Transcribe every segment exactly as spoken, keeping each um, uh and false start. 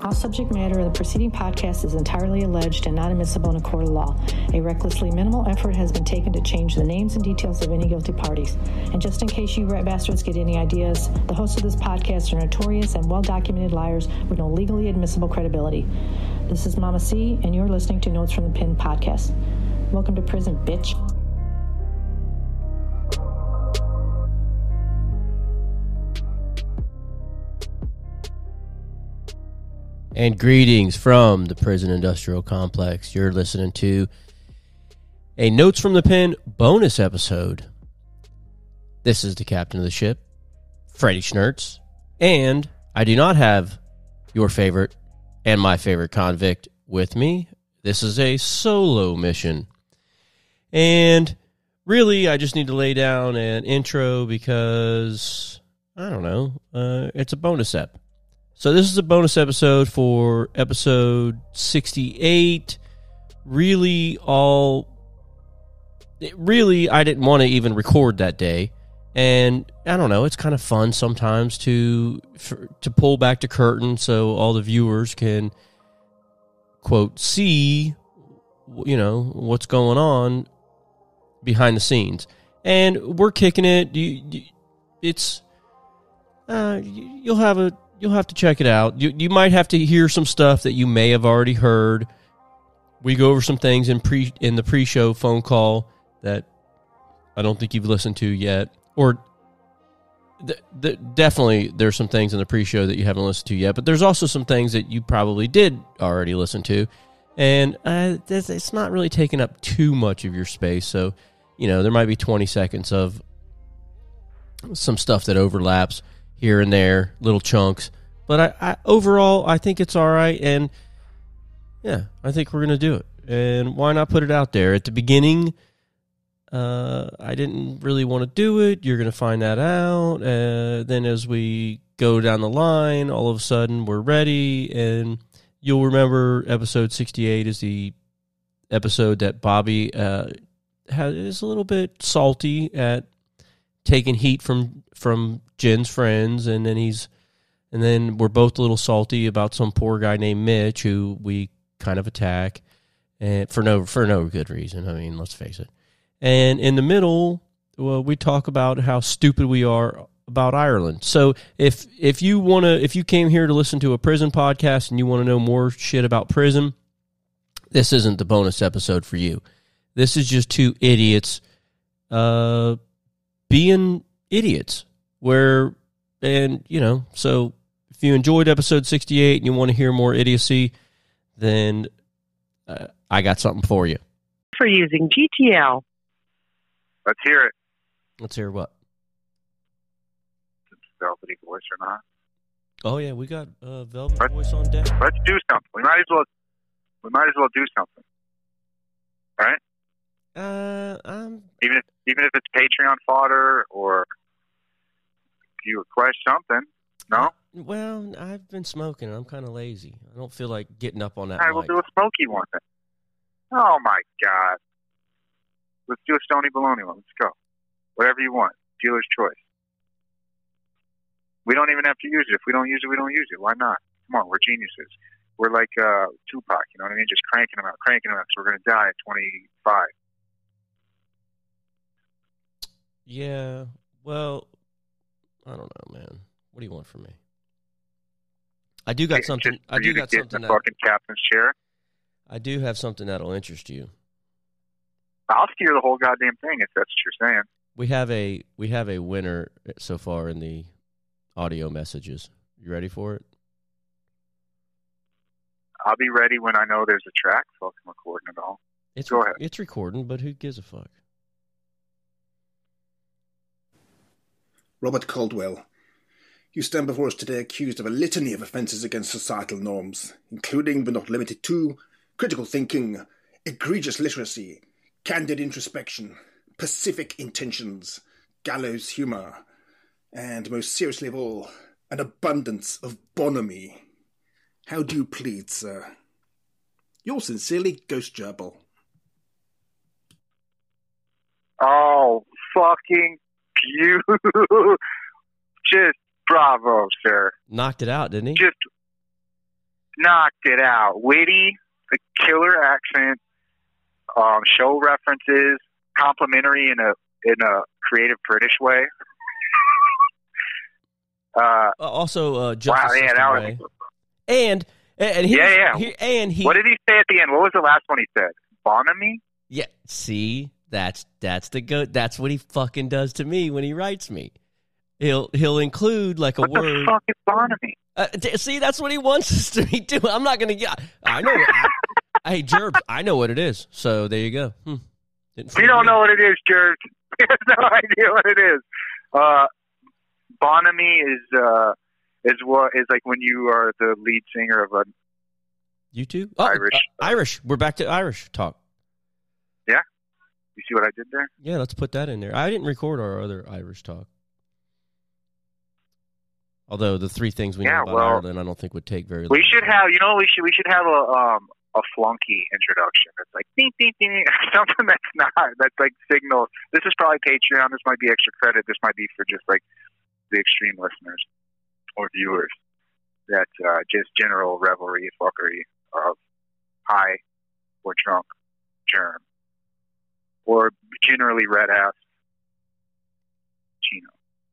All subject matter of the preceding podcast is entirely alleged and not admissible in a court of law. A recklessly minimal effort has been taken to change the names and details of any guilty parties. And just in case you rat bastards get any ideas, the hosts of this podcast are notorious and well-documented liars with no legally admissible credibility. This is Mama C, and you're listening to Notes from the Pen podcast. Welcome to prison, bitch. And greetings from the Prison Industrial Complex. You're listening to a Notes from the Pen bonus episode. This is the captain of the ship, Freddie Schnertz, and I do not have your favorite and my favorite convict with me. This is a solo mission. And really, I just need to lay down an intro because, I don't know, uh, it's a bonus ep. So this is a bonus episode for episode sixty-eight. Really, all... Really, I didn't want to even record that day. And, I don't know, it's kind of fun sometimes to for, to pull back the curtain so all the viewers can, quote, see, you know, what's going on behind the scenes. And we're kicking it. You, you, it's... Uh, you'll have a... You'll have to check it out. You you might have to hear some stuff that you may have already heard. We go over some things in pre in the pre-show phone call that I don't think you've listened to yet. Or th- th- definitely there's some things in the pre-show that you haven't listened to yet. But there's also some things that you probably did already listen to. And uh, it's not really taking up too much of your space. So, you know, there might be twenty seconds of some stuff that overlaps here and there, little chunks. But I, I overall, I think it's all right. And, yeah, I think we're going to do it. And why not put it out there? At the beginning, uh, I didn't really want to do it. You're going to find that out. Uh, then as we go down the line, all of a sudden we're ready. And you'll remember episode sixty-eight is the episode that Bobby uh, has, is a little bit salty at taking heat from from Jen's friends, and then he's, and then we're both a little salty about some poor guy named Mitch who we kind of attack, and for no for no good reason. I mean, let's face it. And in the middle, well, we talk about how stupid we are about Ireland. So if if you want to, if you came here to listen to a prison podcast and you want to know more shit about prison, this isn't the bonus episode for you. This is just two idiots, uh, being idiots. Where, and, you know, so if you enjoyed episode sixty-eight and you want to hear more idiocy, then uh, I got something for you. For using G T L. Let's hear it. Let's hear what? Velvety voice or not? Oh, yeah, we got uh, Velvet let's, voice on deck. Let's do something. We might as well, we might as well do something. Right? Uh, um, even if, even if it's Patreon fodder or you request something, no? Well, I've been smoking. I'm kind of lazy. I don't feel like getting up on that. All right, mic. we'll do a smoky one then. Oh, my God. Let's do a Stony Baloney one. Let's go. Whatever you want. Dealer's choice. We don't even have to use it. If we don't use it, we don't use it. Why not? Come on, we're geniuses. We're like uh, Tupac, you know what I mean? Just cranking them out, cranking them out, so we're going to die at twenty-five. Yeah, well, I don't know, man. What do you want from me? I do got something. Just I do got something. In the that, fucking captain's chair. I do have something that'll interest you. I'll steer the whole goddamn thing if that's what you're saying. We have a we have a winner so far in the audio messages. You ready for it? I'll be ready when I know there's a track. So I'm recording it all. It's Go re- ahead. It's recording, but who gives a fuck? Robert Caldwell, you stand before us today accused of a litany of offences against societal norms, including but not limited to critical thinking, egregious literacy, candid introspection, pacific intentions, gallows humour, and most seriously of all, an abundance of bonhomie. How do you plead, sir? Yours sincerely, Ghost Gerbil. Oh, fucking beautiful. Just bravo, sir. Knocked it out, didn't he? Just, knocked it out. Witty, the killer accent, um, show references, complimentary in a in a creative British way. Uh, also, uh, Justice wow, yeah, System that way. was. And and he, Yeah, yeah. He, and he. What did he say at the end? What was the last one he said? Bonamy? Yeah. See, that's that's the go. That's what he fucking does to me when he writes me. He'll he'll include like a what word. What the fuck is Bonamy? Uh, t- see, that's what he wants us to be doing. I'm not gonna get. I know. I, hey, Jerbs, I know what it is. So there you go. Hmm. We don't know what it is, Jerbs. We have no idea what it is. Uh, Bonamy is uh, is what is like when you are the lead singer of a You too? Oh, Irish. Uh, Irish. We're back to Irish talk. Yeah. You see what I did there? Yeah, let's put that in there. I didn't record our other Irish talk. Although the three things we yeah, know about well, Ireland, I don't think would take very long. We should have, you know, we should we should have a um a flunky introduction. It's like ding ding ding, something that's not that's like signal. This is probably Patreon. This might be extra credit. This might be for just like the extreme listeners or viewers. That uh, just general revelry, fuckery of high or drunk germ or generally red ass Chino.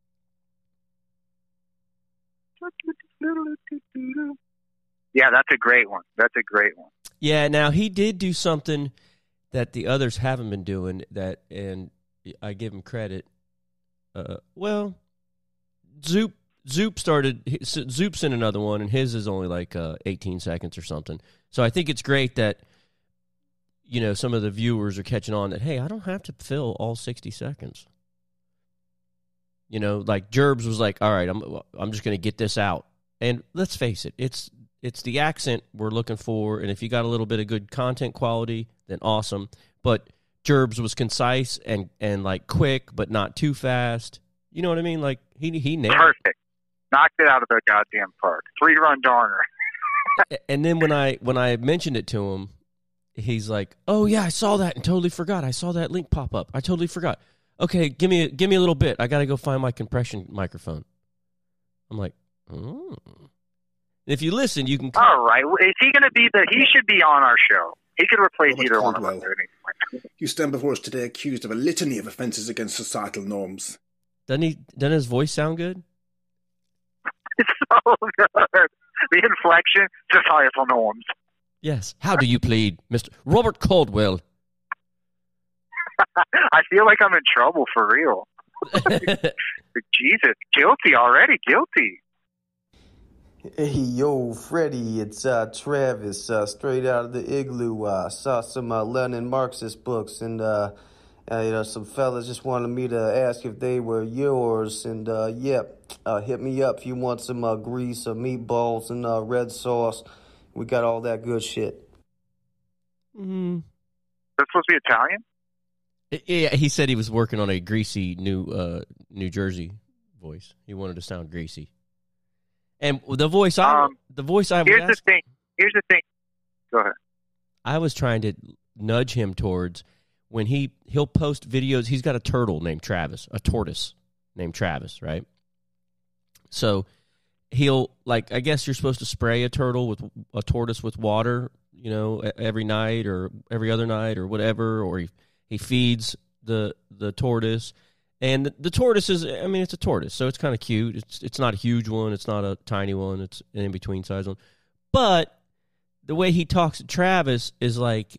Yeah, that's a great one. That's a great one. Yeah, now he did do something that the others haven't been doing that, and I give him credit. Uh, well, Zoop Zoop started, Zoop's in another one, and his is only like uh, eighteen seconds or something. So I think it's great that, you know, some of the viewers are catching on that, hey, I don't have to fill all sixty seconds. You know, like Jerbs was like, all right, I'm I'm just going to get this out. And let's face it, it's it's the accent we're looking for, and if you got a little bit of good content quality, then awesome. But Jerbs was concise and, and like quick, but not too fast. You know what I mean? Like he he nailed Perfect. it. Knocked it out of the goddamn park. Three run darner. And then when I when I mentioned it to him, he's like, "Oh yeah, I saw that and totally forgot. I saw that link pop up. I totally forgot. Okay, give me a, give me a little bit. I got to go find my compression microphone." I'm like, "Oh." If you listen, you can. All right, is he going to be the? He should be on our show. He could replace Robert either Caldwell. one of us. You stand before us today accused of a litany of offences against societal norms. Doesn't he? Doesn't his voice sound good? It's so good. The inflection, societal norms. Yes. How do you plead, Mister Robert Caldwell? I feel like I'm in trouble for real. Jesus, guilty already, guilty. Hey, yo, Freddie, it's uh, Travis, uh, straight out of the igloo. I uh, saw some uh, Lenin Marxist books, and uh, uh, you know, some fellas just wanted me to ask if they were yours. And, uh, yep, uh, hit me up if you want some uh, grease, uh, meatballs, and uh, red sauce. We got all that good shit. Mm. That's supposed to be Italian? Yeah, he said he was working on a greasy New uh, New Jersey voice. He wanted to sound greasy. And the voice I Um, the voice I was Here's the asking, thing. Here's the thing. Go ahead. I was trying to nudge him towards when he he'll post videos. He's got a turtle named Travis, a tortoise named Travis, right? So he'll like I guess you're supposed to spray a turtle with a tortoise with water, you know, every night or every other night or whatever, or he he feeds the the tortoise. And the, the tortoise is, I mean, it's a tortoise, so it's kind of cute. It's it's not a huge one. It's not a tiny one. It's an in-between size one. But the way he talks to Travis is like,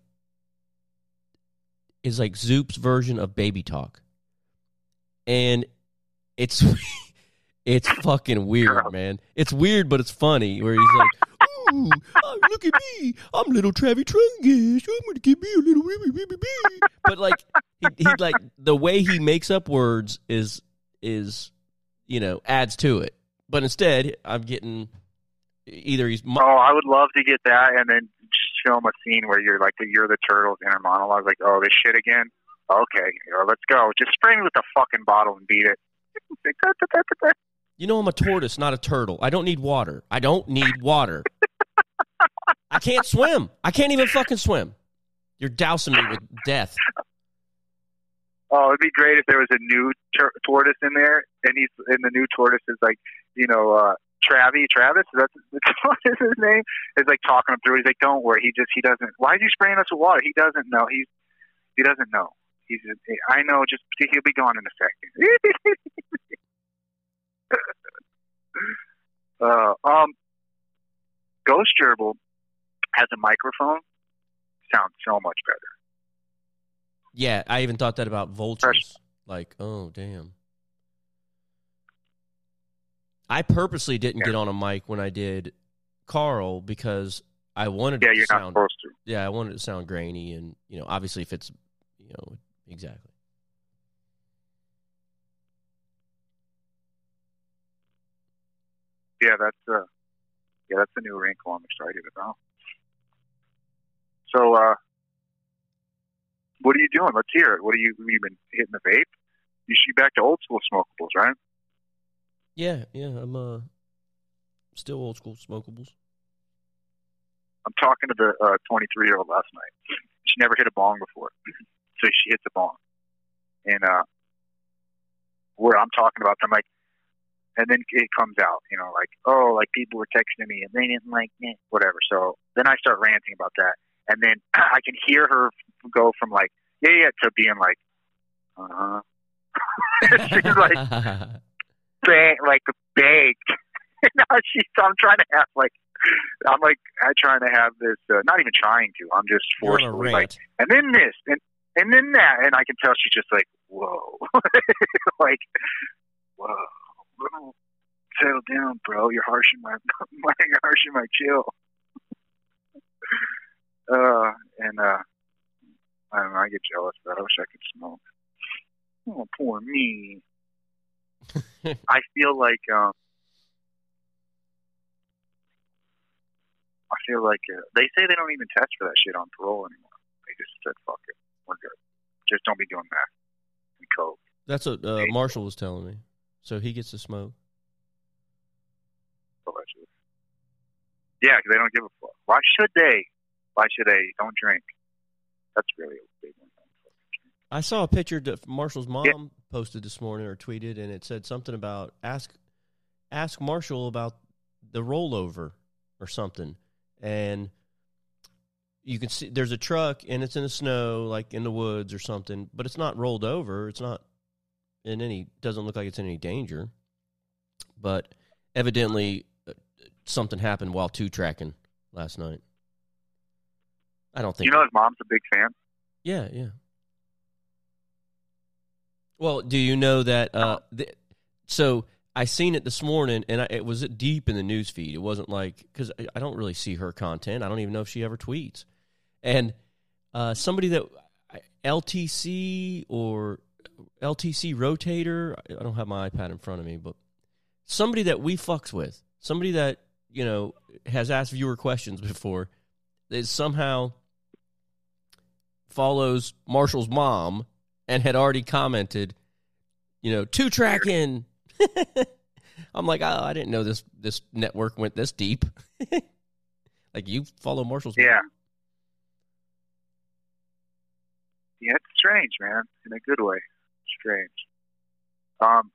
is like Zoop's version of baby talk. And it's, it's fucking weird, man. It's weird, but it's funny, where he's like, ooh, oh, look at me. I'm little Travis Trungus. I'm going to give me a little wee wee wee wee. But like, he, he like the way he makes up words is is you know adds to it. But instead, I'm getting either he's. Oh, I would love to get that, and then just film a scene where you're like you're the turtle's inner monologue, like, oh, this shit again. Okay, let's go. Just spray me with the fucking bottle and beat it. You know, I'm a tortoise, not a turtle. I don't need water. I don't need water. I can't swim. I can't even fucking swim. You're dousing me with death. Oh, it'd be great if there was a new tur- tortoise in there, and he's and the new tortoise is like, you know, uh, Travis, Travis, that's what is his name? Is like talking him through. He's like, "Don't worry." He just he doesn't. Why is he spraying us with water? He doesn't know. He's he doesn't know. He's. I know. Just he'll be gone in a second. uh, um, Ghost Gerbil has a microphone. Sounds so much better. Yeah, I even thought that about vultures. Fresh. Like, oh damn. I purposely didn't yeah. get on a mic when I did Carl because I wanted yeah, it to you're sound, not supposed to. Yeah, I wanted it to sound grainy and, you know, obviously if it's, you know, exactly. Yeah, that's uh, yeah, that's a new wrinkle I'm excited about. So, uh, what are you doing? Let's hear it. What are you? Have you been hitting the vape? You should be back to old school smokables, right? Yeah, yeah, I'm uh, still old school smokables. I'm talking to the uh, twenty-three-year-old last night. She never hit a bong before, so she hits a bong, and uh, where I'm talking about, I'm like, and then it comes out, you know, like, oh, like people were texting me and they didn't like me, whatever. So then I start ranting about that, and then I can hear her go from like, yeah, yeah, to being like, uh huh. She's like. Bang, like baked. Now she's. I'm trying to have like. I'm like. I'm trying to have this. Uh, not even trying to. I'm just forcefully like. And then this, and and then that, and I can tell she's just like, whoa, like, whoa, settle down, bro. You're harshing my, my you're harshing my chill. Uh, and uh, I don't know. I get jealous, but I wish I could smoke. Oh, poor me. I feel like um, I feel like uh, they say they don't even test for that shit on parole anymore. They just said, "Fuck it, we're good. Just don't be doing that." And coke. That's what uh, Marshall was telling me. So he gets to smoke. Allegedly. Yeah, because they don't give a fuck. Why should they? Why should they? Don't drink. That's really a big one. I saw a picture that Marshall's mom yeah. posted this morning or tweeted, and it said something about ask ask Marshall about the rollover or something. And you can see there's a truck, and it's in the snow, like in the woods or something, but it's not rolled over. It's not in any, doesn't look like it's in any danger. But evidently something happened while two-tracking last night. I don't think. You know his mom's a big fan? Yeah, yeah. Well, do you know that? Uh, th- so I seen it this morning, and I, it was deep in the news feed. It wasn't like because I, I don't really see her content. I don't even know if she ever tweets. And uh, somebody that L T C or L T C Rotator. I don't have my iPad in front of me, but somebody that we fucks with, somebody that you know has asked viewer questions before, is somehow follows Marshall's mom. And had already commented, you know, two tracking. I'm like, oh, I didn't know this this network went this deep. Like you follow Marshall's. Yeah. Mom? Yeah, it's strange, man, in a good way. Strange. Um,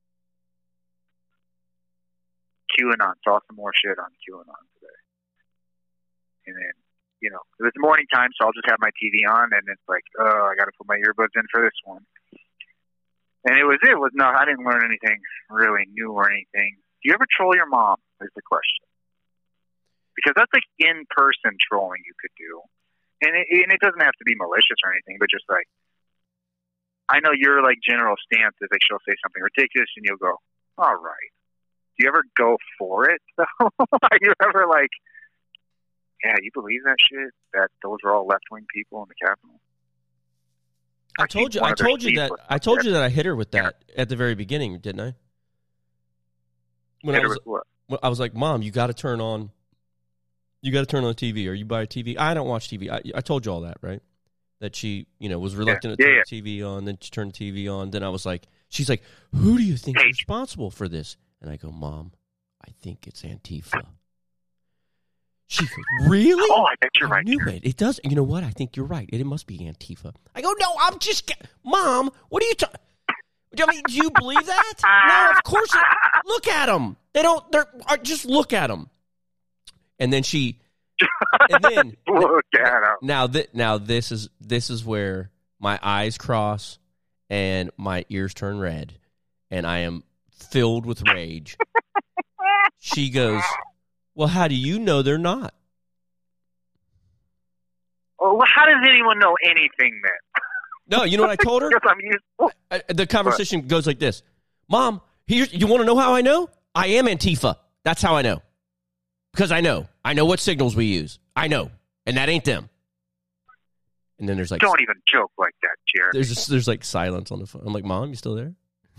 QAnon. Saw some more shit on QAnon today, and then. You know, it was morning time, so I'll just have my T V on, and it's like, oh, I got to put my earbuds in for this one. And it was, it was no, I didn't learn anything really new or anything. Do you ever troll your mom? Is the question. Because that's like in-person trolling you could do, and it, and it doesn't have to be malicious or anything, but just like, I know your like general stance is like she'll say something ridiculous, and you'll go, all right. Do you ever go for it though? Are you ever like? Yeah, you believe that shit? That those are all left-wing people in the Capitol? I, I told you. I told you that. I told you that I hit her with that yeah. at the very beginning, didn't I? When hit I was, her with what? When I was like, "Mom, you got to turn on. You got to turn on the T V, or you buy a T V." I don't watch T V. I, I told you all that, right? That she, you know, was reluctant yeah. to turn yeah, the T V on. Then she turned the T V on. Then I was like, "She's like, who do you think is responsible for this?" And I go, "Mom, I think it's Antifa." She goes, really? Oh, I bet you're I right. knew it. It does. You know what? I think you're right. It, it must be Antifa. I go, no, I'm just... Get- Mom, what are you talking... I mean, do you believe that? No, of course. It- Look at him. They don't. They're just look at them. And then she, and then look at him. Now that now this is this is where my eyes cross and my ears turn red, and I am filled with rage. She goes, "Well, how do you know they're not?" Well, how does anyone know anything then? No, you know what I told her? Because I'm used- I, the conversation what? goes like this: Mom, here's, you want to know how I know? I am Antifa. That's how I know. Because I know. I know what signals we use. I know. And that ain't them. And then there's like... Don't even joke like that, Jared. There's just, there's like silence on the phone. I'm like, Mom, you still there?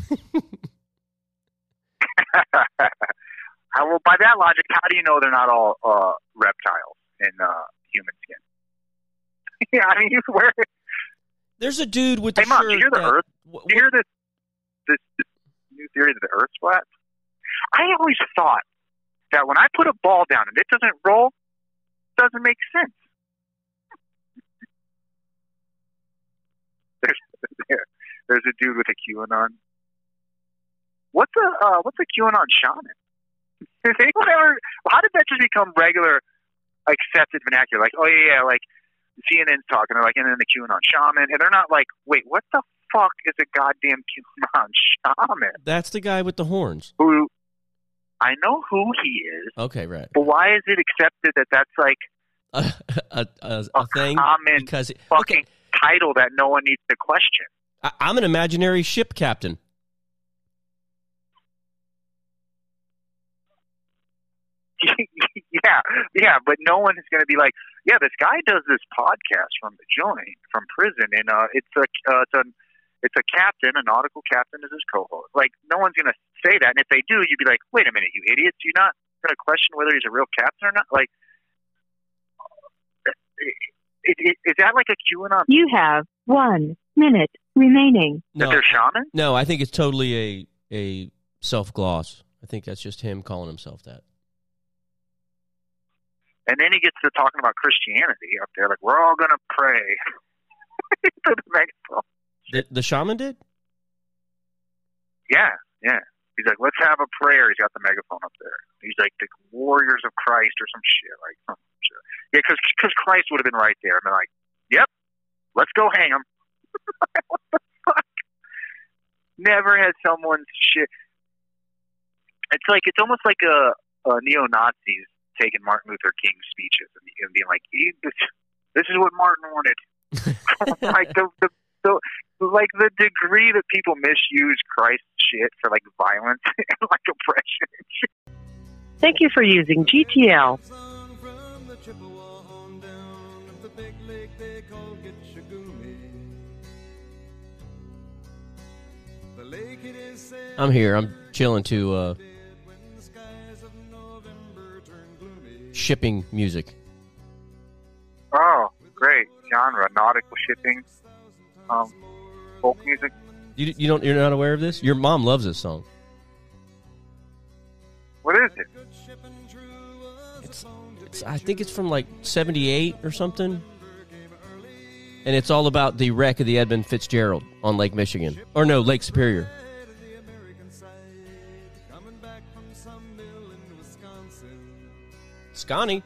How, well, by that logic, how do you know they're not all uh, reptiles in uh, human skin? Yeah, I mean, you wear it. There's a dude with the hey, Mom, shirt do you hear the that, Earth? What, do you hear this, this, this new theory that the Earth's flat? I always thought that when I put a ball down and it doesn't roll, it doesn't make sense. There's there, there's a dude with a QAnon. What's a uh, what's a QAnon shaman? Does anyone ever? How did that just become regular, accepted vernacular? Like, oh yeah, yeah, like C N N's talking, they're like, and then the QAnon shaman, and they're not like, wait, what the fuck is a goddamn QAnon shaman? That's the guy with the horns. Who? I know who he is. Okay, right. But why is it accepted that that's like a, a, a, a, a thing? common because it, fucking okay. title that no one needs to question? I, I'm an imaginary ship captain. yeah, yeah, but no one is going to be like, yeah, this guy does this podcast from the joint, from prison, and uh, it's a, uh, it's a, it's a captain, a nautical captain is his co-host. Like, no one's going to say that, and if they do, you'd be like, wait a minute, you idiots, you're not going to question whether he's a real captain or not? Like, it, it, is that like a QAnon? You have one minute remaining. That No, they're shaman? no, I think it's totally a a self gloss. I think that's just him calling himself that. And then he gets to talking about Christianity up there, like, we're all going to pray. To the megaphone. The, the shaman did? Yeah, yeah. He's like, let's have a prayer. He's got the megaphone up there. He's like, the warriors of Christ or some shit. Like, some shit. Yeah, because Christ would have been right there. And they're like, yep, let's go hang him. What the fuck? Never had someone's shit. It's like, it's almost like a, a neo-Nazis taking Martin Luther King's speeches and, and being like, this, this is what Martin wanted. Like, the, the, the, like the degree that people misuse Christ's shit for like violence and like oppression and shit. Thank you for using G T L. I'm here. I'm chilling to uh, shipping music. Oh, great genre, nautical shipping, um, folk music. You you don't you're not aware of this? Your mom loves this song. What is it? It's it's I think it's from like seventy-eight or something. And it's all about the wreck of the Edmund Fitzgerald on Lake Michigan. Or no, Lake Superior. Scotty.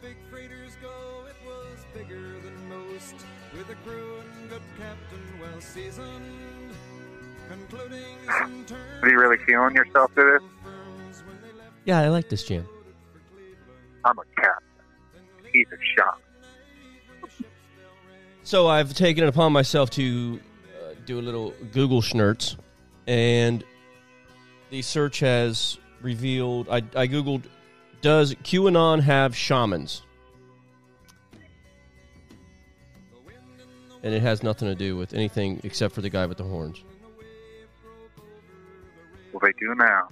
Are you really feeling yourself to this? Yeah, I like this jam. I'm a captain. He's a shot. So I've taken it upon myself to uh, do a little Google schnurz, and the search has revealed, I, I Googled, does QAnon have shamans? And it has nothing to do with anything except for the guy with the horns. Well, they do now.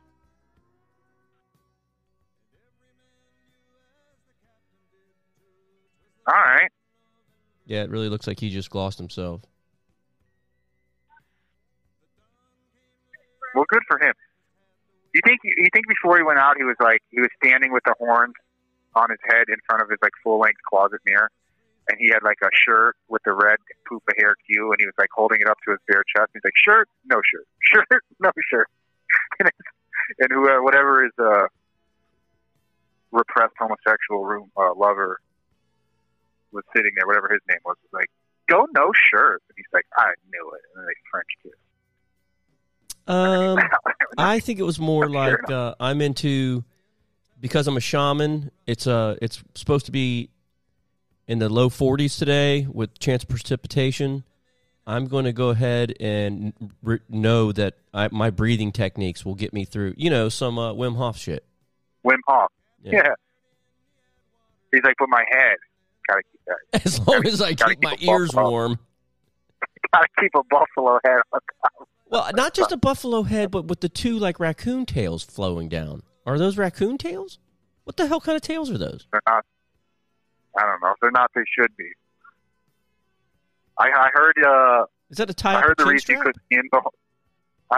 All right. Yeah, it really looks like he just glossed himself. Well, good for him. You think you think before he went out, he was like he was standing with the horns on his head in front of his like full length closet mirror, and he had like a shirt with the red poop of hair Q, and he was like holding it up to his bare chest. He's like, shirt, no shirt, shirt, no shirt. And and whoever, whatever his uh, repressed homosexual room uh, lover was sitting there, whatever his name was, was like, go no shirt. And he's like, I knew it. And then they French kiss. Um, I think it was more like uh, I'm into, because I'm a shaman, it's uh, it's supposed to be in the low forties today with chance of precipitation. I'm going to go ahead and re- know that I, my breathing techniques will get me through, you know, some uh, Wim Hof shit. Wim Hof. Yeah. Yeah. He's like, but my head, gotta keep that. As long as I keep my ears warm. Gotta keep a buffalo head on top. Well, not just a buffalo head, but with the two, like, raccoon tails flowing down. Are those raccoon tails? What the hell kind of tails are those? They're not. I don't know. If they're not, they should be. I, I heard. Uh, Is that a tie? I heard the reason you couldn't see in the. I,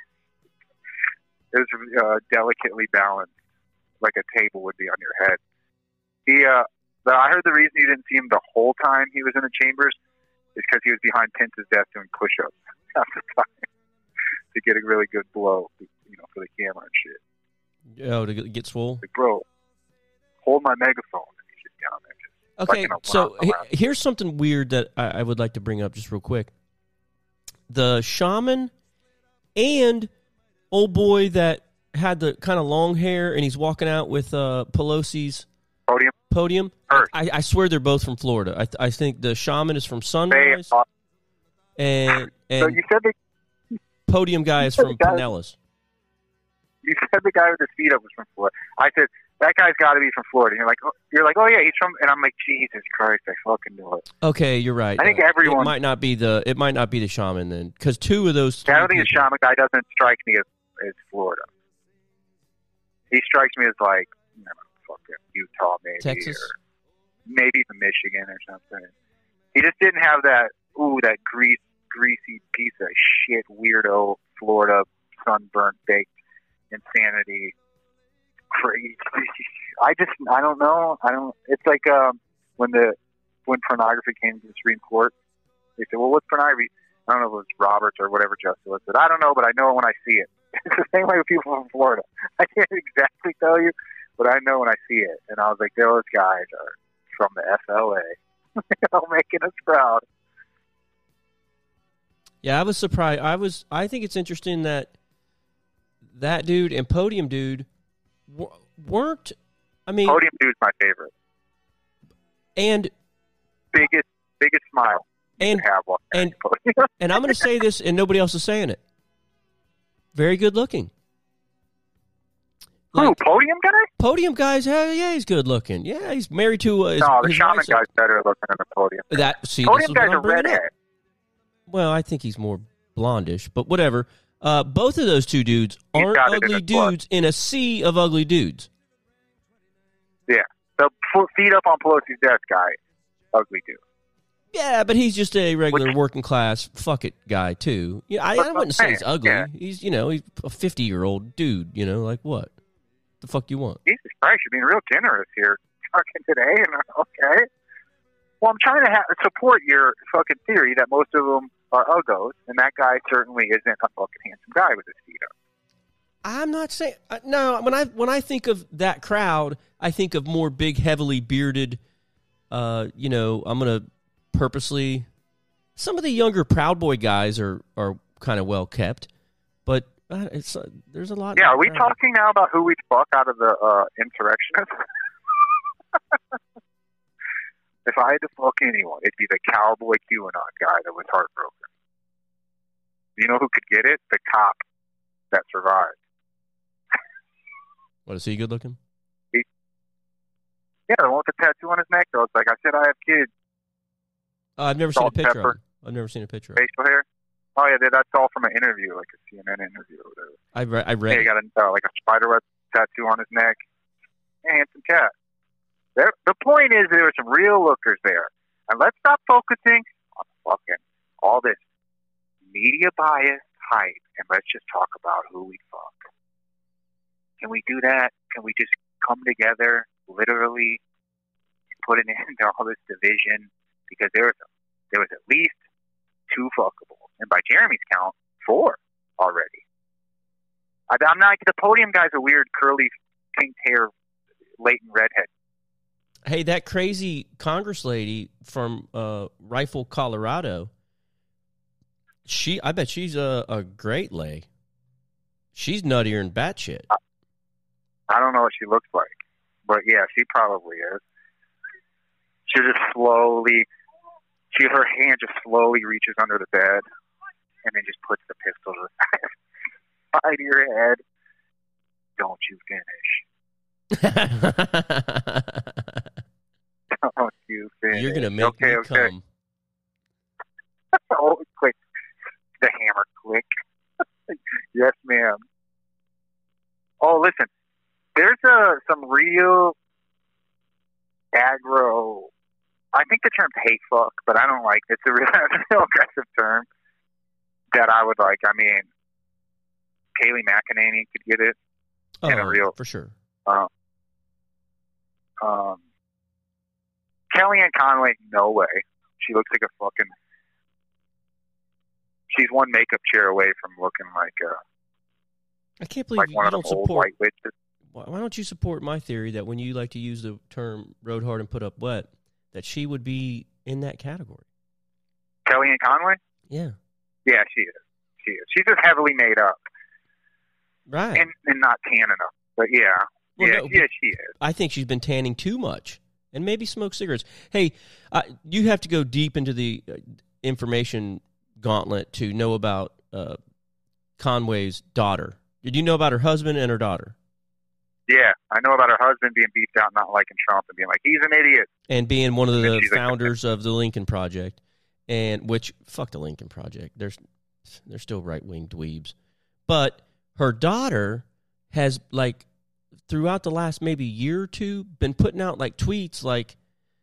it was uh, delicately balanced, like a table would be on your head. He. Uh, the, I heard the reason you didn't see him the whole time he was in the chambers is because he was behind Pence's desk doing push-ups half the time to get a really good blow, you know, for the camera and shit. Oh, to get swole? Like, bro, hold my megaphone. And he's just down there. Just okay, so he, here's something weird that I, I would like to bring up just real quick. The shaman and old boy that had the kind of long hair and he's walking out with uh, Pelosi's podium. Podium. I, I swear they're both from Florida. I, th- I think the shaman is from Sunrise, and and so you said the Podium guy is from Pinellas. You said the guy with the speed up was from Florida. I said that guy's got to be from Florida. And you're like, oh, you're like, oh yeah, he's from. And I'm like, Jesus Christ, I fucking knew it. Okay, you're right. I think uh, everyone it might not be the it might not be the shaman then, because two of those. I don't think the shaman guy doesn't strike me as, as Florida. He strikes me as like, you know, fucking Utah maybe, Texas, or maybe even Michigan or something. He just didn't have that. Ooh, that grease, greasy piece of shit, weirdo Florida sunburnt baked insanity. Crazy. I just, I don't know. I don't. It's like um, when the when pornography came to the Supreme Court. They said, "Well, what's pornography?" I don't know if it was Roberts or whatever justice was. But I don't know, but I know it when I see it. It's the same way with people from Florida. I can't exactly tell you, but I know when I see it. And I was like, those guys are from the F L A, you know, making us proud. Yeah, I was surprised. I was. I think it's interesting that that dude and Podium dude weren't. I mean, Podium dude's my favorite. And biggest, biggest smile. And have one and and I'm going to say this, and nobody else is saying it. Very good looking. Like, Who, Podium guy? Podium guys, hell yeah, he's good looking. Yeah, he's married to. Uh, his, no, the his shaman wife's guy's a, better looking than the Podium guy. That see, Podium this is guy's a redhead. Up. Well, I think he's more blondish, but whatever. Uh, both of those two dudes aren't ugly dudes blood. in a sea of ugly dudes. Yeah, the feet up on Pelosi's desk guy, ugly dude. Yeah, but he's just a regular Which, working class fuck it guy too. Yeah, I, I wouldn't say he's ugly. Yeah. He's you know he's a fifty year old dude. You know, like what the fuck you want? Jesus Christ, you're being real generous here, talking today. And okay, well, I'm trying to ha- support your fucking theory that most of them are uggos, and that guy certainly isn't a fucking handsome guy with his feet up. I'm not saying uh, no. When I when I think of that crowd, I think of more big, heavily bearded. Uh, you know, I'm gonna. Purposely, some of the younger Proud Boy guys are, are kind of well kept, but uh, it's uh, there's a lot. Yeah, are we crowd. talking now about who we'd fuck out of the uh, insurrectionists? If I had to fuck anyone, it'd be the cowboy QAnon guy that was heartbroken. You know who could get it? The cop that survived. What, is he good looking? He, yeah, the one with the tattoo on his neck. Though, it's like I said, I have kids. Uh, I've never Salt, seen a picture pepper, of him. I've never seen a picture of him. Facial hair? Oh, yeah, that's all from an interview, like a C N N interview or whatever. I, re- I read yeah, he got a, uh, like a spiderweb tattoo on his neck. Hey, handsome cat. There, the point is there were some real lookers there. And let's stop focusing on fucking all this media bias hype, and let's just talk about who we fuck. Can we do that? Can we just come together, literally, put an end to all this division? Because there was, there was at least two fuckables. And by Jeremy's count, four already. I I, I'm not. The podium guy's a weird curly, pink hair, latent redhead. Hey, that crazy Congress lady from uh, Rifle, Colorado. She, I bet she's a, a great lay. She's nuttier than batshit. I, I don't know what she looks like, but yeah, she probably is. She just slowly, she her hand just slowly reaches under the bed, and then just puts the pistol to the side of your head. Don't you finish? Don't you finish? You're gonna make okay, me okay. come. Oh, click. The hammer click. Yes, ma'am. Oh, listen. There's a, some real aggro. I think the term's hate fuck, but I don't like it. It's a real, it's a real aggressive term that I would like. I mean, Kayleigh McEnany could get it. Oh, in a real, for sure. Um, um, Kellyanne Conway, no way. She looks like a fucking. She's one makeup chair away from looking like a. I can't believe like you, one you of don't them old support. white witches. Why, why don't you support my theory that when you like to use the term "rode hard and put up wet," that she would be in that category? Kellyanne Conway? Yeah. Yeah, she is. She is. She's just heavily made up. Right. And, and not tan enough. But yeah. Well, yeah, no, yeah, she is. I think she's been tanning too much and maybe smoke cigarettes. Hey, uh, you have to go deep into the uh, information gauntlet to know about uh, Conway's daughter. Did you know about her husband and her daughter? Yeah, I know about her husband being beefed out, not liking Trump, and being like, he's an idiot. And being one of the she's founders like, of the Lincoln Project, and which, fuck the Lincoln Project. There's, they're still right-wing dweebs. But her daughter has, like, throughout the last maybe year or two, been putting out, like, tweets, like,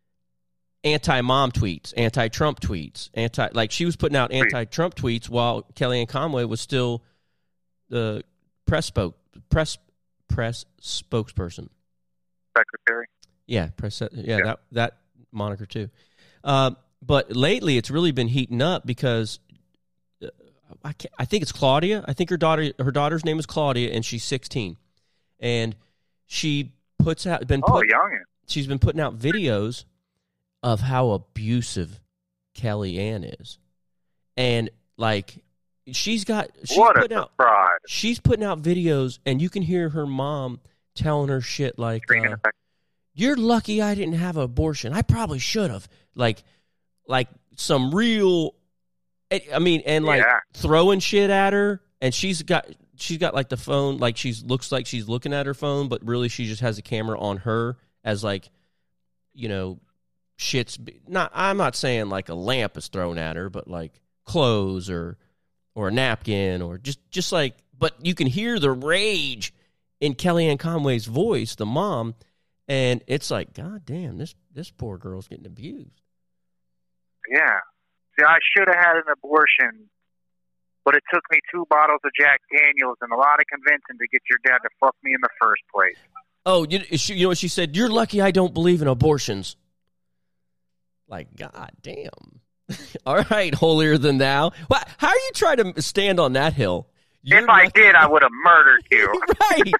anti-mom tweets, anti-Trump tweets, anti like she was putting out anti-Trump tweets while Kellyanne Conway was still the press spoke press press spokesperson, secretary. Yeah, press. Yeah, yeah. that that moniker too. Um, but lately, it's really been heating up because uh, I can't, I think it's Claudia. I think her daughter her daughter's name is Claudia, and she's sixteen, and she puts out been oh put, young. She's been putting out videos of how abusive Kellyanne is, and like she's got she's what a putting out surprise. she's putting out videos, and you can hear her mom telling her shit like, uh, "You're lucky I didn't have an abortion. I probably should have." Like, like some real, I mean, and like yeah. throwing shit at her, and she's got she's got like the phone, like she's looks like she's looking at her phone, but really she just has the camera on her as like, you know. Shit's not. I'm not saying like a lamp is thrown at her, but like clothes or or a napkin or just just like. But you can hear the rage in Kellyanne Conway's voice, the mom, and it's like, God damn, this this poor girl's getting abused. Yeah, see, I should have had an abortion, but it took me two bottles of Jack Daniels and a lot of convincing to get your dad to fuck me in the first place. Oh, you, she, you know what she said? You're lucky I don't believe in abortions. Like, God damn. All right, holier than thou. What? How are you trying to stand on that hill? You're if I lucky. did, I would have murdered you. Right.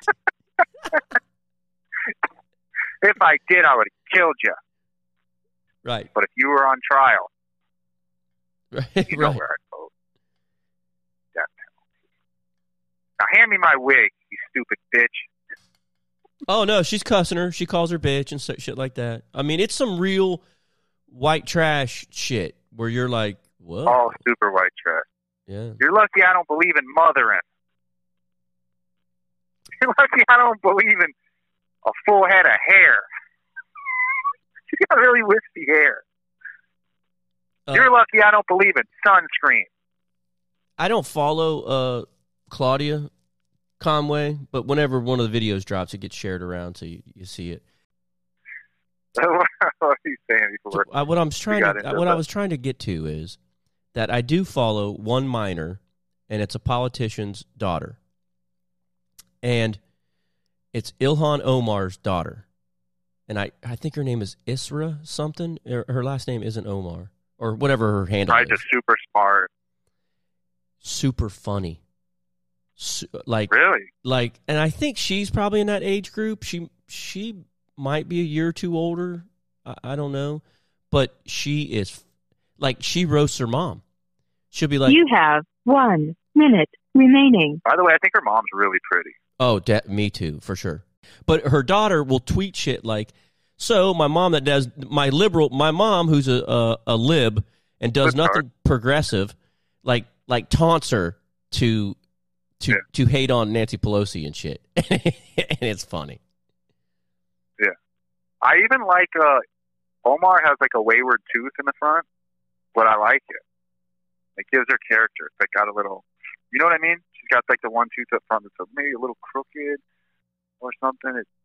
If I did, I would have killed you. Right. But if you were on trial, right. you know right. where I'd vote. Death penalty. Now hand me my wig, you stupid bitch. Oh, no, she's cussing her. She calls her bitch and shit like that. I mean, it's some real white trash shit where you're like, what? All super white trash. Yeah. You're lucky I don't believe in mothering. You're lucky I don't believe in a full head of hair. She's got really wispy hair. Uh, You're lucky I don't believe in sunscreen. I don't follow uh, Claudia Conway, but whenever one of the videos drops, it gets shared around, so you, you see it. What are you saying before? So, uh, what I'm trying to, into what that. I was trying to get to is that I do follow one minor, and it's a politician's daughter, and it's Ilhan Omar's daughter, and I, I think her name is Isra something. Her, her last name isn't Omar or whatever her handle Probably is. just super smart. Super funny. Like, really? Like, and I think she's probably in that age group. She she might be a year or two older. I, I don't know, but she is like she roasts her mom. She'll be like, You have one minute remaining. By the way, I think her mom's really pretty. "Oh, de- me too, for sure." But her daughter will tweet shit like, "So my mom that does my liberal, my mom who's a a, a lib and does Good nothing start. progressive, like like taunts her to." To, Yeah. to hate on Nancy Pelosi and shit. And it's funny. Yeah. I even like, uh, Omar has like a wayward tooth in the front, but I like it. It gives her character. It's like got a little, you know what I mean? She's got like the one tooth up front that's maybe a little crooked or something. It,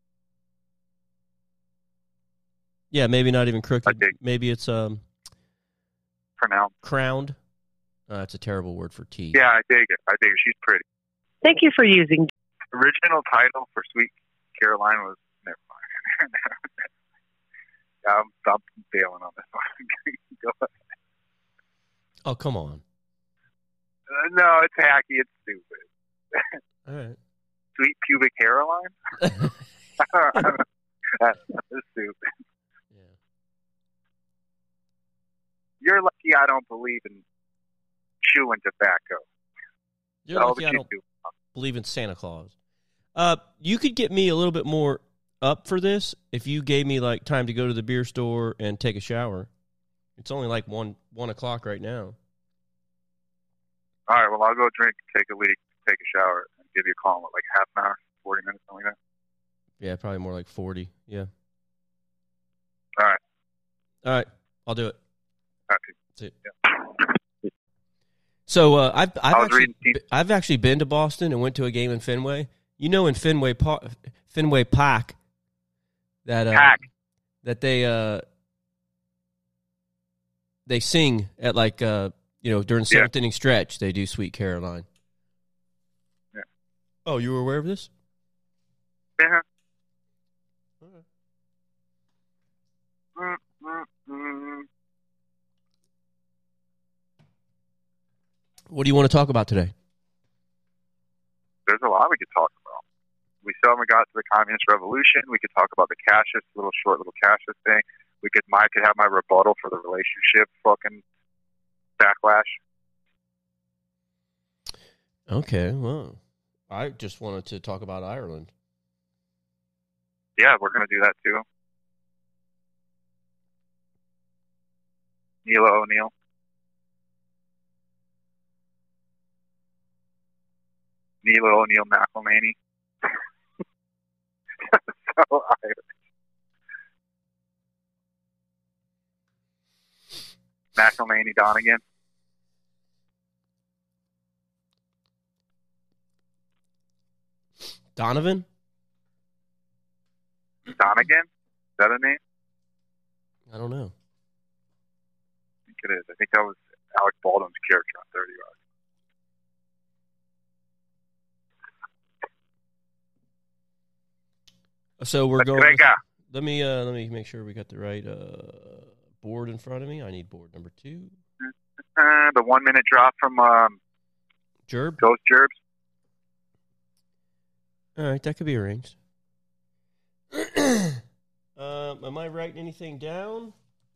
Yeah, maybe not even I crooked. dig. Maybe it's um pronounced. crowned. Uh, that's a terrible word for teeth. Yeah, I dig it. I dig it. She's pretty. Thank you for using. Original title for Sweet Caroline was, never mind. I'm, I'm bailing on this one. Go ahead. Oh, come on. Uh, no, it's hacky. It's stupid. All right. Sweet Pubic Caroline? That's stupid. Yeah. You're lucky I don't believe in chewing tobacco. You're All lucky that I you don't do. believe in Santa Claus. Uh, you could get me a little bit more up for this if you gave me like time to go to the beer store and take a shower. It's only like one one o'clock right now. All right, well, I'll go drink, take a leak, take a shower, and give you a call in what, like half an hour, forty minutes, something like that. Yeah, probably more like forty. Yeah. All right. All right, I'll do it. Happy. That's it. Yeah. So uh, I've I've I was actually, reading Steve- I've actually been to Boston and went to a game in Fenway. You know, in Fenway Park, Fenway Park, that uh, Pack. that they uh, they sing at like uh, you know during the Yeah. seventh inning stretch. They do Sweet Caroline. Yeah. Oh, you were aware of this? Yeah. Mm, mm, mm. What do you want to talk about today? There's a lot we could talk about. We still haven't got to the communist revolution. We could talk about the Cassius, little short little Cassius thing. We could, I could have my rebuttal for the relationship fucking backlash. Okay, well, I just wanted to talk about Ireland. Yeah, we're gonna do that too. Neela O'Neill. Neela O'Neill McElhaney. So Irish. McElhaney Donegan. Donovan? Donegan? Is that a name? I don't know. I think it is. I think that was Alec Baldwin's character on thirty Rock. So we're Let's going. break out. Let me uh, let me make sure we got the right uh, board in front of me. I need board number two. Uh, the one minute drop from um, Gerb. Ghost Gerbs. All right, that could be arranged. um, am I writing anything down?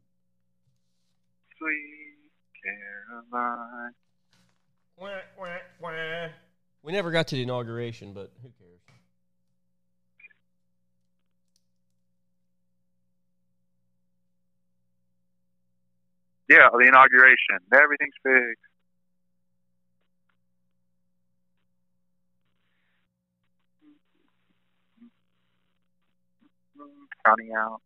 Sweet Caroline. Wah, wah, wah. We never got to the inauguration, but who cares? Yeah, the inauguration. Everything's big. Sunny out.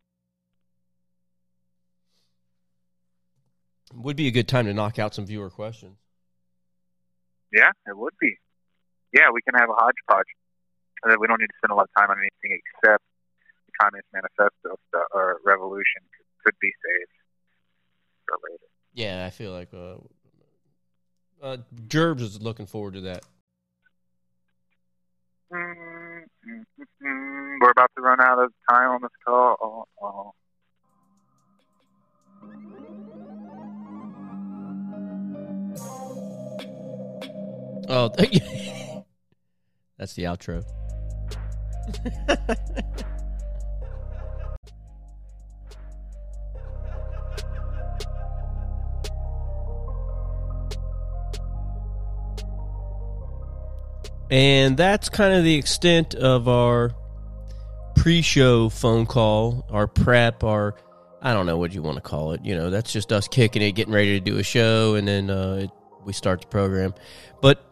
Would be a good time to knock out some viewer questions. Yeah, it would be. Yeah, we can have a hodgepodge. And then we don't need to spend a lot of time on anything except the Communist Manifesto stuff, or Revolution could, could be saved for later. Yeah, I feel like uh, uh, Gerbs is looking forward to that. Mm-hmm. We're about to run out of time on this call. Oh, oh. Oh, That's the outro. And that's kind of the extent of our pre-show phone call, our prep, our, I don't know what you want to call it. You know, that's just us kicking it, getting ready to do a show, and then uh, it, we start the program. But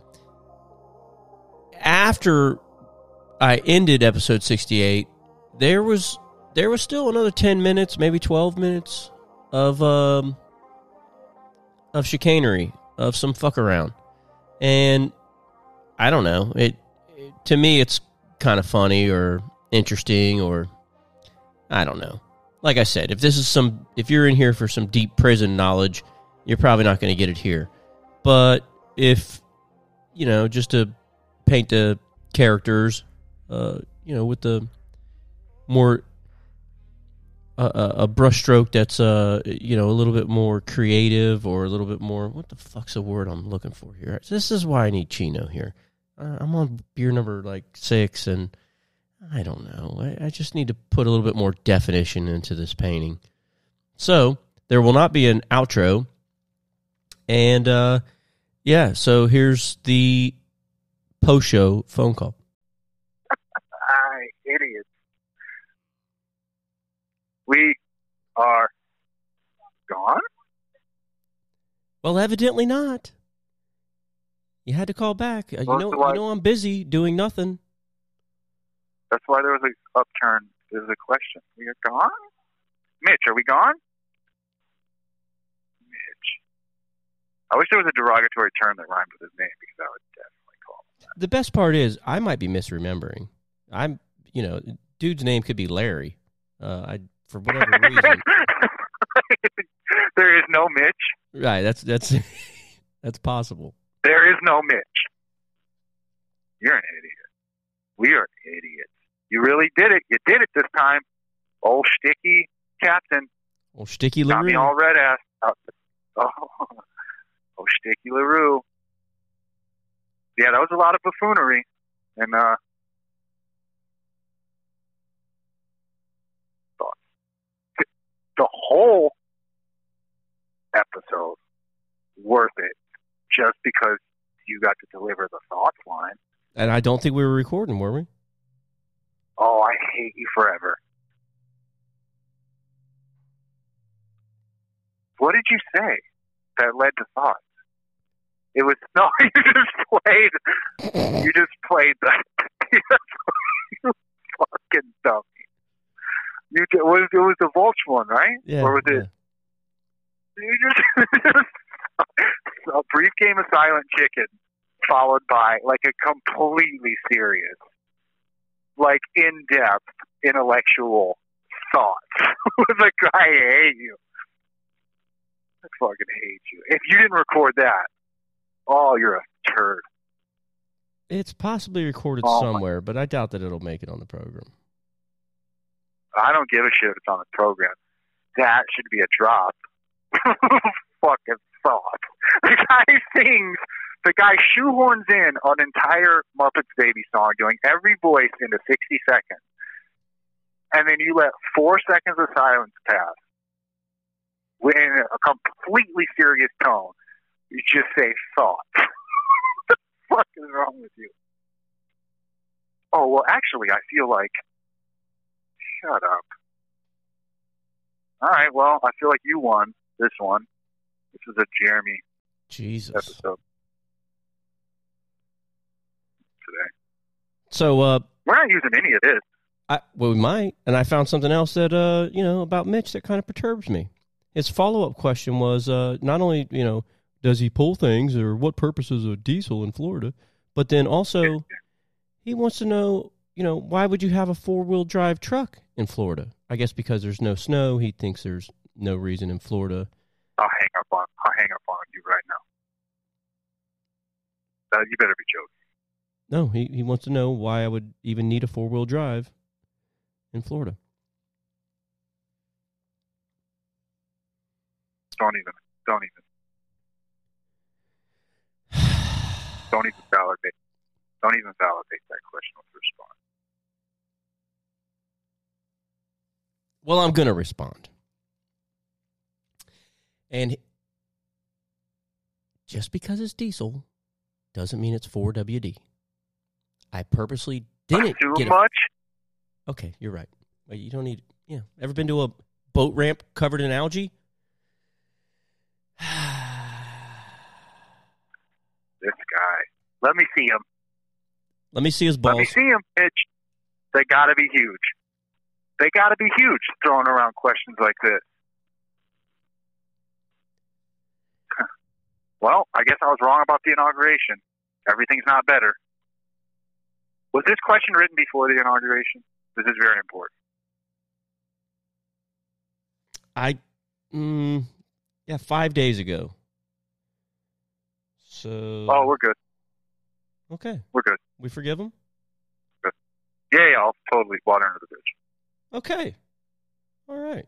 after I ended episode sixty-eight, there was there was still another ten minutes, maybe twelve minutes of um of chicanery, of some fuck around. And I don't know. It, it to me, it's kind of funny or interesting, or I don't know. Like I said, if this is some, if you're in here for some deep prison knowledge, you're probably not going to get it here. But if, you know, just to paint the characters, uh, you know, with the more uh, a brushstroke that's uh, you know, a little bit more creative, or a little bit more, what the fuck's the word I'm looking for here? This is why I need Chino here. Uh, I'm on beer number like six, and I don't know. I, I just need to put a little bit more definition into this painting. So there will not be an outro. And uh, yeah, so here's the post-show phone call. Hi, idiots. We are gone? Well, evidently not. You had to call back. Uh, you Well, know, so why- you know I'm busy doing nothing. That's why there was an upturn. There's a question. We are gone? Mitch, are we gone? Mitch. I wish there was a derogatory term that rhymed with his name, because I would definitely call him that. The best part is I might be misremembering. I'm, you know, dude's name could be Larry. Uh, I for whatever reason. There is no Mitch. Right. That's that's that's possible. There is no Mitch. You're an idiot. We are idiots. You really did it. You did it this time. Old sticky captain. Well, Sticky Got me LaRue. all red ass. Oh, oh, oh, sticky LaRue. Yeah, that was a lot of buffoonery. And, uh, the whole episode worth it just because you got to deliver the thoughts line. And I don't think we were recording, were we? Oh, I hate you forever. What did you say that led to thoughts? It was no. You just played. You just played the. You fucking dummy. You did, was it was the Vulture one, right? Yeah. Or was it? Yeah. You just a brief game of Silent Chicken, followed by like a completely serious, like in-depth, intellectual thoughts. With like, I hate you. I fucking hate you. If you didn't record that, oh, you're a turd. It's possibly recorded Oh, somewhere, but I doubt that it'll make it on the program. I don't give a shit if it's on the program. That should be a drop. Fucking thought. The guy sings, the guy shoehorns in an entire Muppets Baby song, doing every voice into sixty seconds. And then you let four seconds of silence pass. In a completely serious tone, you just say thought. What the fuck is wrong with you? Oh, well, actually, I feel like... Shut up. All right, well, I feel like you won this one. This is a Jeremy Jesus. episode today. So, uh, We're not using any of this. I, well, we might. And I found something else that, uh, you know, about Mitch that kind of perturbs me. His follow-up question was uh, not only, you know, does he pull things, or what purpose is a diesel in Florida, but then also he wants to know, you know, why would you have a four-wheel drive truck in Florida? I guess because there's no snow. He thinks there's no reason in Florida. I'll hang up on. I'll hang up on you right now. Uh, you better be joking. No, he, he wants to know why I would even need a four-wheel drive in Florida. Don't even. Don't even. Don't even validate. Don't even validate that question with a response. Well, I'm going to respond. And just because it's diesel doesn't mean it's four W D. I purposely didn't Too get much? A, okay, you're right. But you don't need, yeah. Ever been to a boat ramp covered in algae? This guy. Let me see him. Let me see his balls. Let me see him, Mitch. They got to be huge. They got to be huge throwing around questions like this. Well, I guess I was wrong about the inauguration. Everything's not better. Was this question written before the inauguration? This is very important. I, mm, yeah, five days ago. So. Oh, we're good. Okay. We're good. We forgive him? Good. Yeah, yeah, I'll totally water under the bridge. Okay. All right.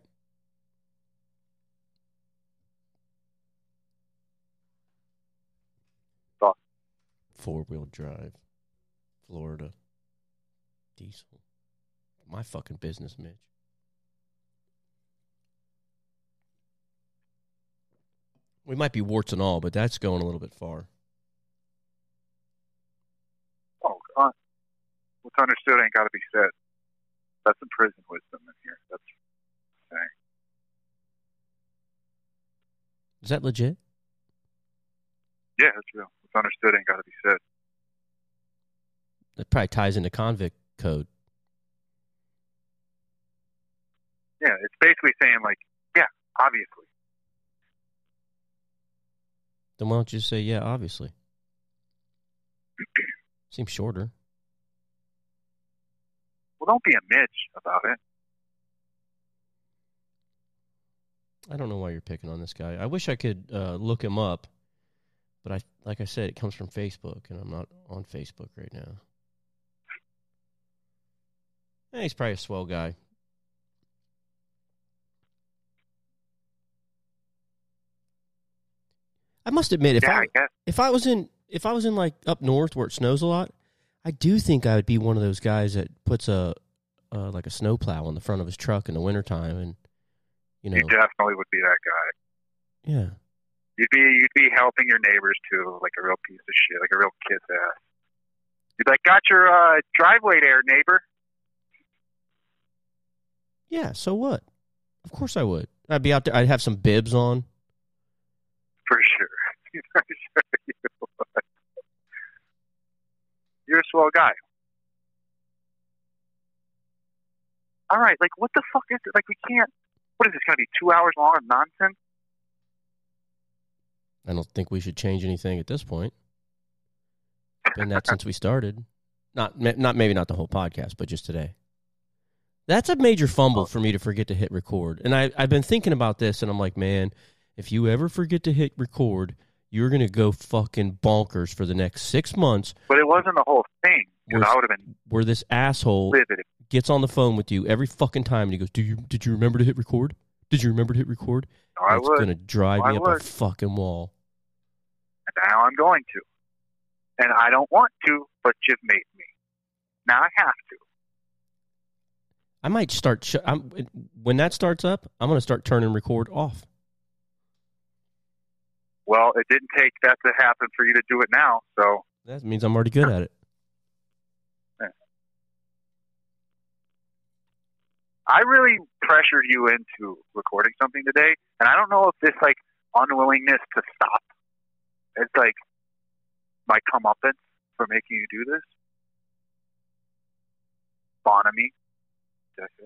Thought. Four-wheel drive. Florida. Diesel. My fucking business, Mitch. We might be warts and all, but that's going a little bit far. Oh, God. What's understood ain't got to be said. That's some prison wisdom in here. That's saying. Is that legit? Yeah, that's real. What's understood ain't got to be said. That probably ties into convict code. Yeah, it's basically saying, like, yeah, obviously. Then why don't you say, yeah, obviously? Seems shorter. Well, don't be a Mitch about it. I don't know why you're picking on this guy. I wish I could uh, look him up, but I, like I said, it comes from Facebook, and I'm not on Facebook right now. Eh, he's probably a swell guy. I must admit, if yeah, I, I guess. if I was in if I was in like up north where it snows a lot, I do think I would be one of those guys that puts a uh, like a snowplow on the front of his truck in the wintertime, and you know, You definitely would be that guy. yeah, You'd be you'd be helping your neighbors too, like a real piece of shit, like a real kiss ass. You'd be like, got your uh, driveway there, neighbor. yeah. So what? Of course I would. I'd be out there. I'd have some bibs on. For sure. For sure you would. You're a swell guy. All right, like, what the fuck is it? Like, we can't. What is this going to be? Two hours long of nonsense? I don't think we should change anything at this point. It's been that since we started. Not, not maybe not the whole podcast, but just today. That's a major fumble for me to forget to hit record. And I, I've been thinking about this, and I'm like, man, if you ever forget to hit record, you're going to go fucking bonkers for the next six months. But it wasn't the whole thing. Because I would have been where this asshole livid. Gets on the phone with you every fucking time, and he goes, "Do you did you remember to hit record? Did you remember to hit record?" No, I it's would. going to drive no, me I up would. a fucking wall. And now I'm going to. And I don't want to, but you've made me. Now I have to. I might start, sh- I'm, when that starts up, I'm going to start turning record off. Well, it didn't take that to happen for you to do it now, so. That means I'm already good at it. Yeah. I really pressured you into recording something today, and I don't know if this, like, unwillingness to stop, it's like my comeuppance for making you do this. Bonamy. Did I say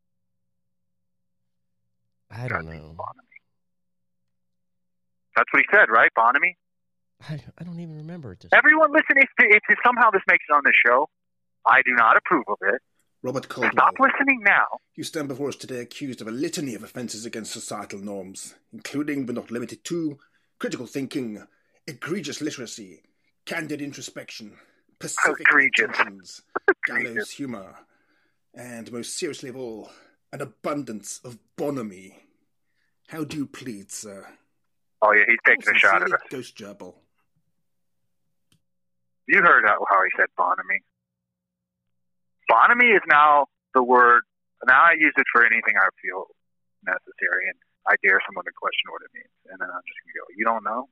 that? I don't know. Bonamy. That's what he said, right? Bonamy? I, I don't even remember it. This Everyone, listen, if, if, if somehow this makes it on the show, I do not approve of it. Robert Caldwell, Stop listening now. you stand before us today accused of a litany of offences against societal norms, including but not limited to critical thinking, egregious literacy, candid introspection, pacific Egregious. intentions, gallows Egregious. humour, and most seriously of all, an abundance of bonhomie. How do you plead, sir? Oh, yeah, he's taking a shot at Sincerely, us. Ghost Gerbil. You heard how, how he said Bonamy. Bonamy is now the word. Now I use it for anything I feel necessary, and I dare someone to question what it means. And then I'm just going to go, you don't know?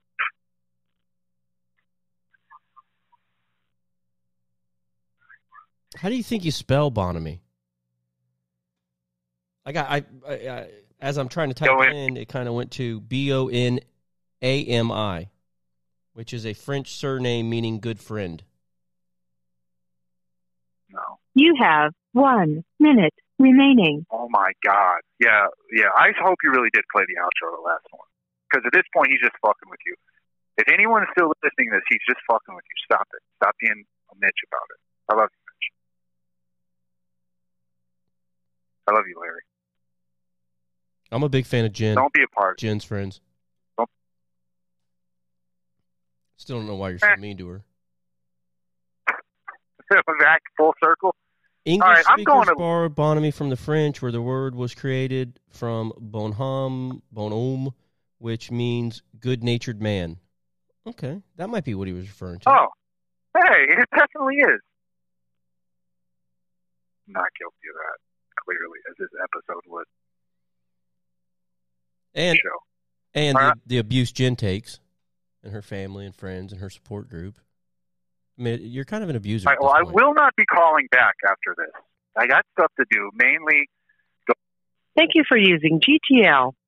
How do you think you spell Bonamy? I got, I, I, I as I'm trying to type it in, it kind of went to B O N A M I, which is a French surname meaning good friend. No. You have one minute remaining. Oh, my God. Yeah, yeah. I hope you really did play the outro, the last one. Because at this point, he's just fucking with you. If anyone is still listening to this, he's just fucking with you. Stop it. Stop being a Mitch about it. I love you, Mitch. I love you, Larry. I'm a big fan of Jen. Don't be a part. Jen's friends. Don't. Still don't know why you're so mean to her. Back full circle. English All right, I'm speakers going to... borrowed Bonamy from the French, where the word was created from bonhomme, bonhomme, which means good-natured man. Okay, that might be what he was referring to. Oh, hey, it definitely is. Not guilty of that, clearly, as this episode would and, show. And right. the, the abuse Jen takes, and her family and friends and her support group. I mean, you're kind of an abuser. Right, well, I will not be calling back after this. I got stuff to do, mainly. Thank you for using G T L.